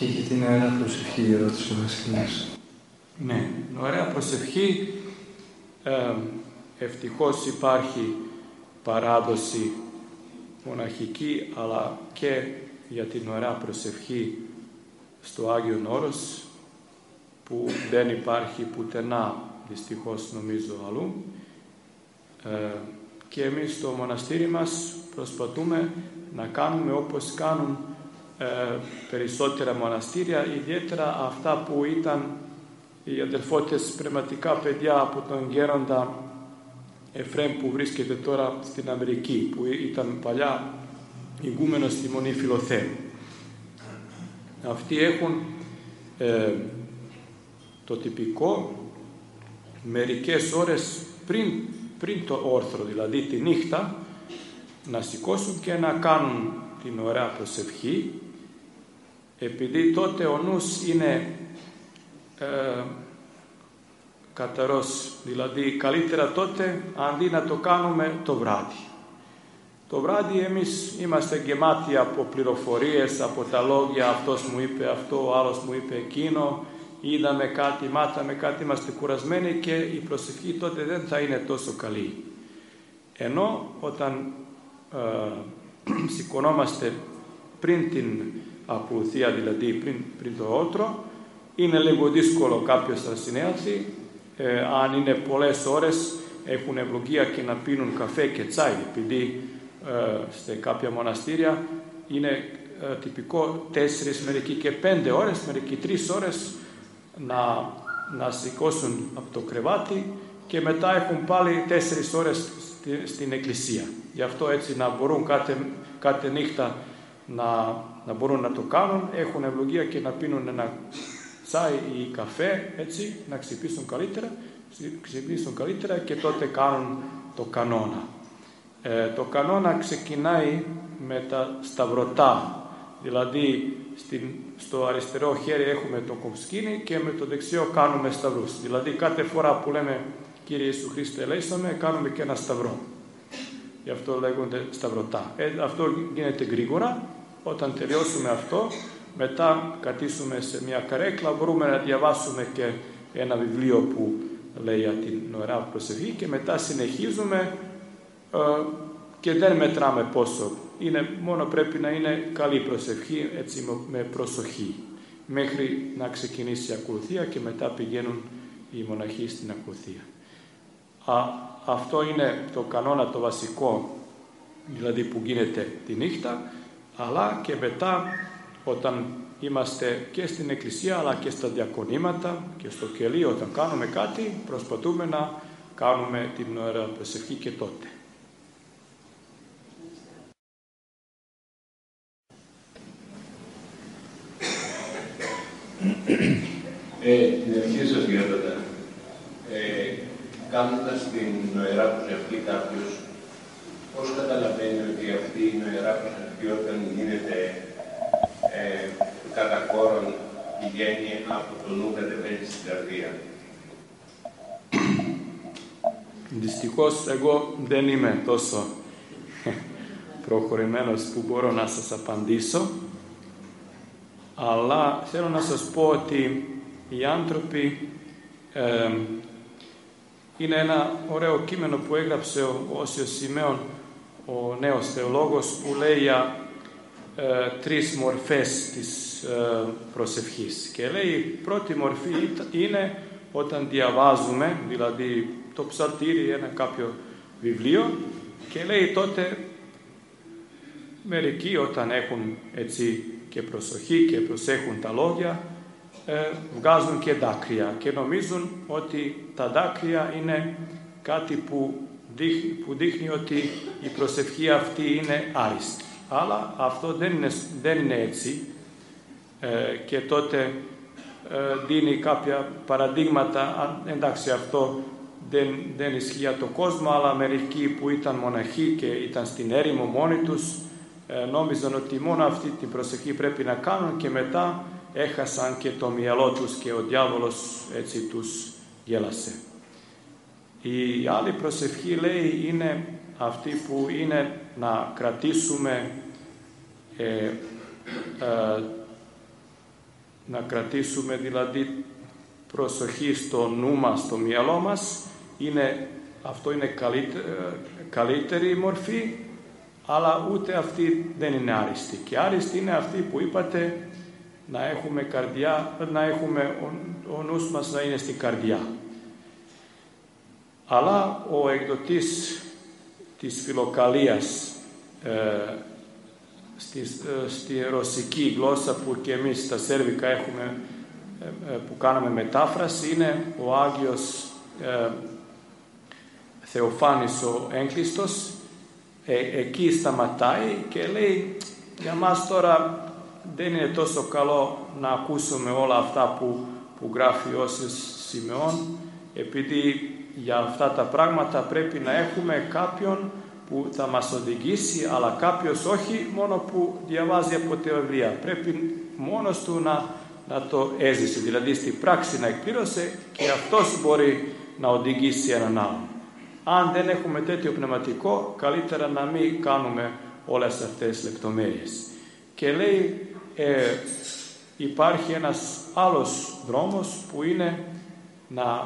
Και για την ωραία προσευχή, ρώτησε ο Βασίλης. Ναι, ωραία προσευχή. Ευτυχώς υπάρχει παράδοση μοναχική, αλλά και για την ωραία προσευχή στο Άγιον Όρος, που δεν υπάρχει πουθενά, δυστυχώς νομίζω, αλλού. Και εμείς στο μοναστήρι μας προσπαθούμε να κάνουμε όπως κάνουν περισσότερα μοναστήρια, ιδιαίτερα αυτά που ήταν οι αδελφότητες πνευματικά παιδιά από τον γέροντα Εφραίμ, που βρίσκεται τώρα στην Αμερική, που ήταν παλιά ηγούμενος στη Μονή Φιλοθέου. Αυτοί έχουν το τυπικό μερικές ώρες πριν το όρθρο, δηλαδή τη νύχτα, να σηκώσουν και να κάνουν την ωραία προσευχή, επειδή τότε ο νους είναι καθαρός, δηλαδή καλύτερα τότε αντί να το κάνουμε το βράδυ. Το βράδυ εμείς είμαστε γεμάτοι από πληροφορίες, από τα λόγια, αυτός μου είπε αυτό, ο άλλος μου είπε εκείνο, είδαμε κάτι, μάθαμε κάτι, είμαστε κουρασμένοι και η προσευχή τότε δεν θα είναι τόσο καλή. Ενώ όταν σηκωνόμαστε πριν την ακολουθία, δηλαδή πριν το ότρο, είναι λίγο δύσκολο κάποιος να συνέλθει. Αν είναι πολλές ώρες, έχουν ευλογία και να πίνουν καφέ και τσάι, επειδή σε κάποια μοναστήρια είναι τυπικό 4, μερικοί και 5 ώρες, μερικοί 3 ώρες να σηκώσουν από το κρεβάτι και μετά έχουν πάλι 4 ώρες στην εκκλησία. Γι' αυτό έτσι να μπορούν κάθε νύχτα να μπορούν να το κάνουν, έχουν ευλογία και να πίνουν ένα τσάι ή καφέ, έτσι, να ξυπνήσουν καλύτερα και τότε κάνουν το κανόνα. Το κανόνα ξεκινάει με τα σταυρωτά, δηλαδή στο αριστερό χέρι έχουμε το κομσκίνη και με το δεξιό κάνουμε σταυρούς. Δηλαδή κάθε φορά που λέμε Κύριε Ιησού Χριστέ ελέησαμε, κάνουμε και ένα σταυρό. Γι' αυτό λέγονται σταυρωτά. Αυτό γίνεται γρήγορα. Όταν τελειώσουμε αυτό, μετά καθίσουμε σε μια καρέκλα, μπορούμε να διαβάσουμε και ένα βιβλίο που λέει για την ωραία προσευχή και μετά συνεχίζουμε και δεν μετράμε πόσο. Μόνο πρέπει να είναι καλή προσευχή, έτσι με προσοχή, μέχρι να ξεκινήσει η ακολουθία και μετά πηγαίνουν οι μοναχοί στην ακολουθία. Αυτό είναι το κανόνα το βασικό, δηλαδή που γίνεται τη νύχτα, αλλά και μετά όταν είμαστε και στην εκκλησία αλλά και στα διακονήματα και στο κελί, όταν κάνουμε κάτι προσπαθούμε να κάνουμε την ωραία προσευχή και τότε. Την ευχή σας γέροντα, κάνοντας την νοερά προσευχή κάποιος, πώς καταλαβαίνει ότι αυτή η νοερά προσευχή όταν γίνεται κατά κόρον πηγαίνει από το νου κατεβαίνει στην καρδία? Δυστυχώς εγώ δεν είμαι τόσο προχωρημένος που μπορώ να σας απαντήσω, αλλά θέλω να σας πω ότι οι άνθρωποι είναι ένα ωραίο κείμενο που έγραψε ο Όσιος Σημαίων, ο νέος θεολόγος, που λέει για 3 μορφές της προσευχής. Και λέει η πρώτη μορφή είναι όταν διαβάζουμε, δηλαδή το ψαλτήρι, ένα κάποιο βιβλίο, και λέει τότε μερικοί όταν έχουν έτσι και προσοχή και προσέχουν τα λόγια, βγάζουν και δάκρυα και νομίζουν ότι τα δάκρυα είναι κάτι που δείχνει ότι η προσευχή αυτή είναι άριστη. Αλλά αυτό δεν είναι έτσι, και τότε δίνει κάποια παραδείγματα. Εντάξει, αυτό δεν ισχύει για τον κόσμο, αλλά μερικοί που ήταν μοναχοί και ήταν στην έρημο μόνοι τους νόμιζαν ότι μόνο αυτή την προσευχή πρέπει να κάνουν και μετά έχασαν και το μυαλό τους και ο διάβολος έτσι τους γέλασε. Η άλλη προσευχή, λέει, είναι αυτή που είναι να κρατήσουμε να κρατήσουμε δηλαδή προσοχή στο νου μας, στο μυαλό μας, αυτό είναι καλύτερη μορφή, αλλά ούτε αυτή δεν είναι άριστη. Και άριστη είναι αυτή που είπατε, να έχουμε καρδιά, να έχουμε ο νους μας να είναι στην καρδιά. Αλλά ο εκδοτής της Φιλοκαλίας στη ρωσική γλώσσα που και εμείς στα σέρβικα έχουμε, που κάναμε μετάφραση, είναι ο Άγιος Θεοφάνης ο Έγκλειστος. Εκεί σταματάει και λέει, για μας τώρα δεν είναι τόσο καλό να ακούσουμε όλα αυτά που γράφει ο Σιμεών, επειδή για αυτά τα πράγματα πρέπει να έχουμε κάποιον που θα μας οδηγήσει, αλλά κάποιος όχι μόνο που διαβάζει από τη βιβλία. Πρέπει μόνος του να το έζησε, δηλαδή στην πράξη να εκπλήρωσε, και αυτός μπορεί να οδηγήσει έναν άλλον. Αν δεν έχουμε τέτοιο πνευματικό, καλύτερα να μην κάνουμε όλες αυτές τις λεπτομέρειες. Και λέει, υπάρχει ένας άλλος δρόμος που είναι να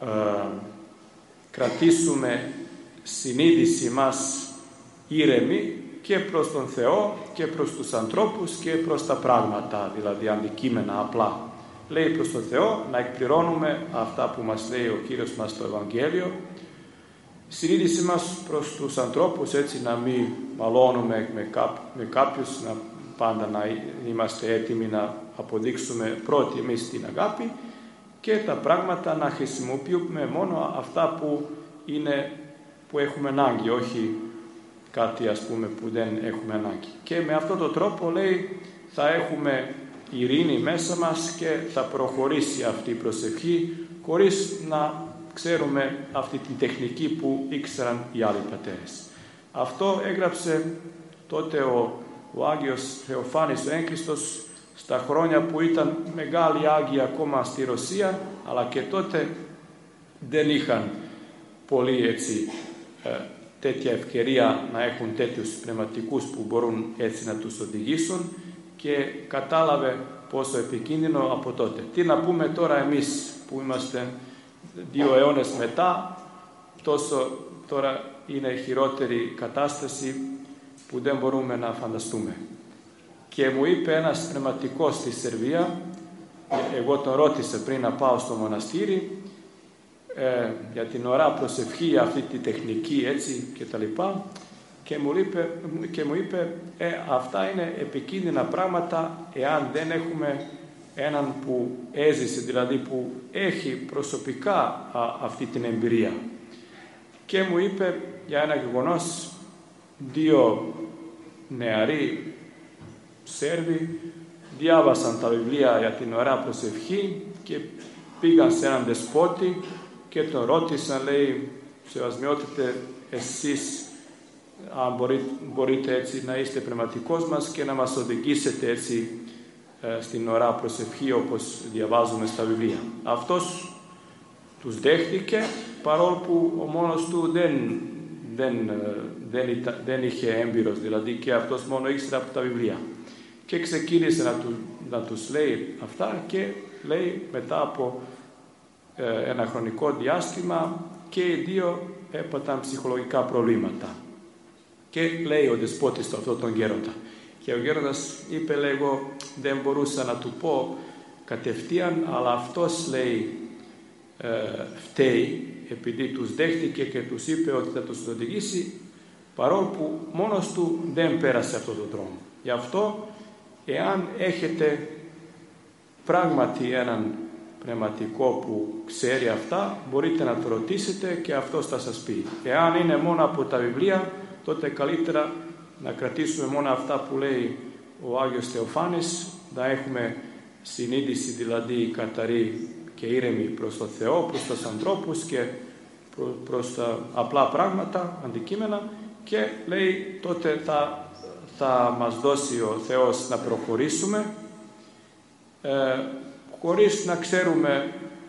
κρατήσουμε συνείδηση μας ήρεμη και προς τον Θεό και προς τους ανθρώπους και προς τα πράγματα, δηλαδή αντικείμενα απλά. Λέει προς τον Θεό να εκπληρώνουμε αυτά που μας λέει ο Κύριος μας στο Ευαγγέλιο, συνείδηση μας προς τους ανθρώπους, έτσι να μην μαλώνουμε με κάποιους, να πάντα να είμαστε έτοιμοι να αποδείξουμε πρώτοι εμείς την αγάπη, και τα πράγματα να χρησιμοποιούμε μόνο αυτά που έχουμε ανάγκη, όχι κάτι που δεν έχουμε ανάγκη. Και με αυτόν τον τρόπο, λέει, θα έχουμε ειρήνη μέσα μας και θα προχωρήσει αυτή η προσευχή χωρίς να ξέρουμε αυτή την τεχνική που ήξεραν οι άλλοι πατέρες. Αυτό έγραψε τότε ο Άγιος Θεοφάνης ο Έγκλειστος στα χρόνια που ήταν μεγάλοι Άγιοι ακόμα στη Ρωσία, αλλά και τότε δεν είχαν πολύ τέτοια ευκαιρία να έχουν τέτοιους πνευματικούς που μπορούν έτσι να τους οδηγήσουν, και κατάλαβε πόσο επικίνδυνο από τότε. Τι να πούμε τώρα εμείς που είμαστε 2 αιώνες μετά, τόσο τώρα είναι χειρότερη κατάσταση που δεν μπορούμε να φανταστούμε. Και μου είπε ένας πνευματικός στη Σερβία, εγώ τον ρώτησα πριν να πάω στο μοναστήρι, για την ώρα προσευχή, αυτή τη τεχνική έτσι και τα λοιπά, και μου είπε αυτά είναι επικίνδυνα πράγματα εάν δεν έχουμε έναν που έζησε, δηλαδή που έχει προσωπικά αυτή την εμπειρία. Και μου είπε για ένα γεγονός, 2 νεαροί Σέρβοι διάβασαν τα βιβλία για την ωραία προσευχή και πήγαν σε έναν δεσπότη και τον ρώτησαν, λέει, σεβασμιότητε, εσείς αν μπορείτε έτσι να είστε πνευματικός μας και να μας οδηγήσετε έτσι στην ωραία προσευχή όπως διαβάζουμε στα βιβλία. Αυτός τους δέχτηκε, παρόλο που ο μόνος του δεν είχε έμπειρος, δηλαδή και αυτός μόνο ήξερε από τα βιβλία. Και ξεκίνησε να τους λέει αυτά, και λέει μετά από ένα χρονικό διάστημα και οι 2 έπαταν ψυχολογικά προβλήματα. Και λέει ο δεσπότης του αυτόν τον γέροντα. Και ο γέροντας είπε, λέει, εγώ δεν μπορούσα να του πω κατευθείαν, αλλά αυτός, λέει, φταίει, επειδή τους δέχτηκε και τους είπε ότι θα τους οδηγήσει, παρόλο που μόνος του δεν πέρασε αυτόν τον δρόμο. Γι' αυτό, εάν έχετε πράγματι έναν πνευματικό που ξέρει αυτά, μπορείτε να το ρωτήσετε και αυτός θα σας πει. Εάν είναι μόνο από τα βιβλία, τότε καλύτερα να κρατήσουμε μόνο αυτά που λέει ο Άγιος Θεοφάνης, να έχουμε συνείδηση δηλαδή καθαρή και ήρεμη προς τον Θεό, προς τους ανθρώπους και προς τα απλά πράγματα, αντικείμενα, και λέει τότε θα μας δώσει ο Θεός να προχωρήσουμε χωρίς να ξέρουμε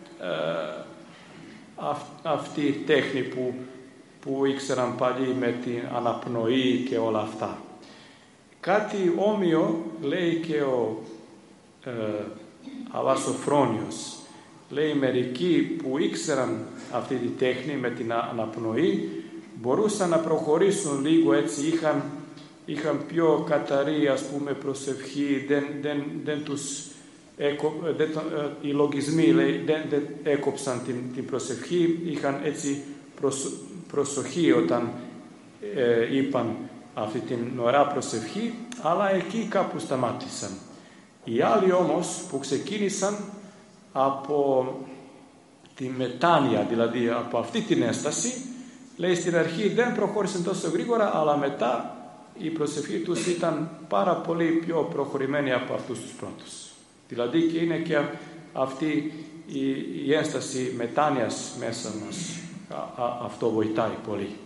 αυτή η τέχνη που ήξεραν παλιοί με την αναπνοή και όλα αυτά. Κάτι όμοιο λέει και ο αλλά σοφρόνιος. Λέει, μερικοί που ήξεραν αυτή τη τέχνη με την αναπνοή μπορούσαν να προχωρήσουν λίγο, έτσι είχαν πιο καταρή, ας πούμε, προσευχή, δεν τους οι λογισμοί, λέει, δεν έκοψαν την προσευχή, είχαν έτσι προσοχή όταν είπαν αυτή την ωραία προσευχή, αλλά εκεί κάπου σταμάτησαν. Οι άλλοι όμως που ξεκίνησαν από τη μετάνοια, δηλαδή από αυτή την έσταση, λέει, στην αρχή δεν προχώρησαν τόσο γρήγορα, αλλά μετά η προσευχή τους ήταν πάρα πολύ πιο προχωρημένη από αυτούς τους πρώτους. Δηλαδή και είναι και αυτή η ένσταση μετάνοιας μέσα μας. Αυτό βοηθάει πολύ.